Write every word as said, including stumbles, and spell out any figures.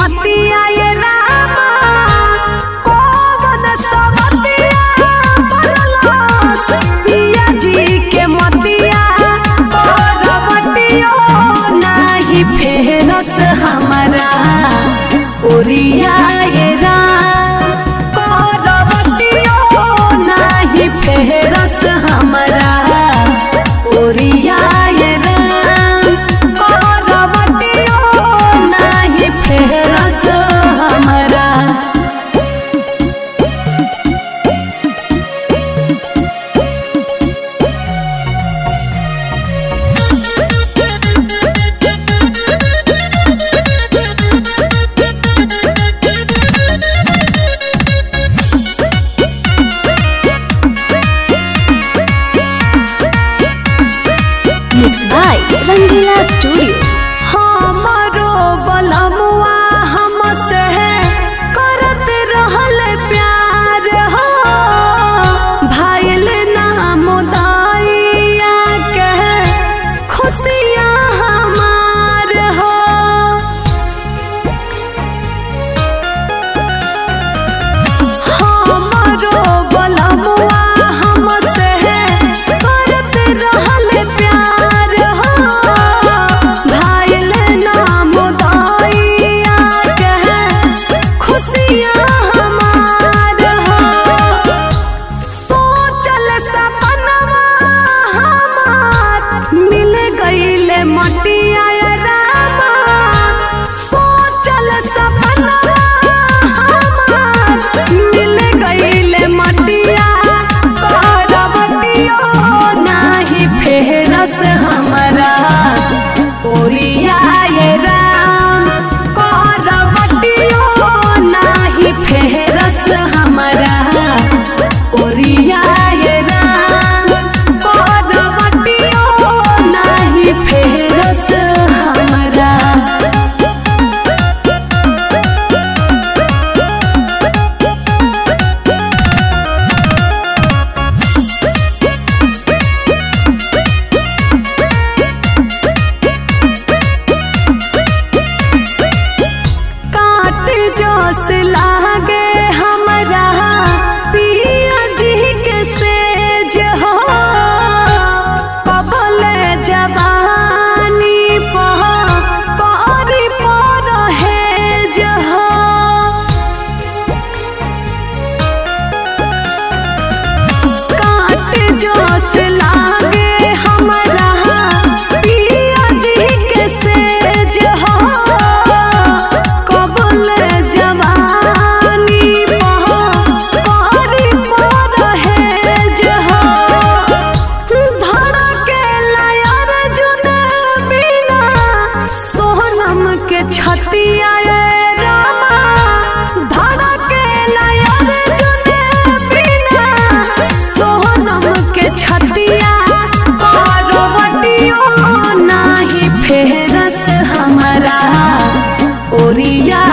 मतिया ये रामा कौन सवतिया बरलस पिया जी के मतिया करवटियो नाही फेरस हमारा ओरिया ये राम करवटियो नाही फेरस हमारा ओरिया ये राम करवटियो नाही फेरस हमारा। Mixed by Rangila Studio. हमारो बलमुआ हमसे करत रहल प्यार हो भाईल नाम दाइया के खुशियाँ हमार हो। हमारो बलमुआ हमसे करत रहल प्यार हो भाईल नाम दाइया के खुशियाँ हमार हो। सोचल सपनवा हमार मिल गइले मटिया ये रामा सोचल सपनवा हमार मिल गइले मटिया करवटियो नाही फेरस हमारा ओरिया ये राम करवटियो नाही फेरस हमारा ओरिया ये राम करवटियो नाही फेरस हमारा। काट जोस लागे हमरा पिया जी के सेज हो कबले जवानी पह करी पर हेज हो। काट जोस लागे हमरा पिया जी के सेज हो कबले जवानी पह करी पर हेज हो। धड़के लायर जुन बिना सोहनम के छतिया ये रामा धड़के लायर जुन बिना सोहनम के छतिया करवटियो नाही फेरस हमारा ओरिया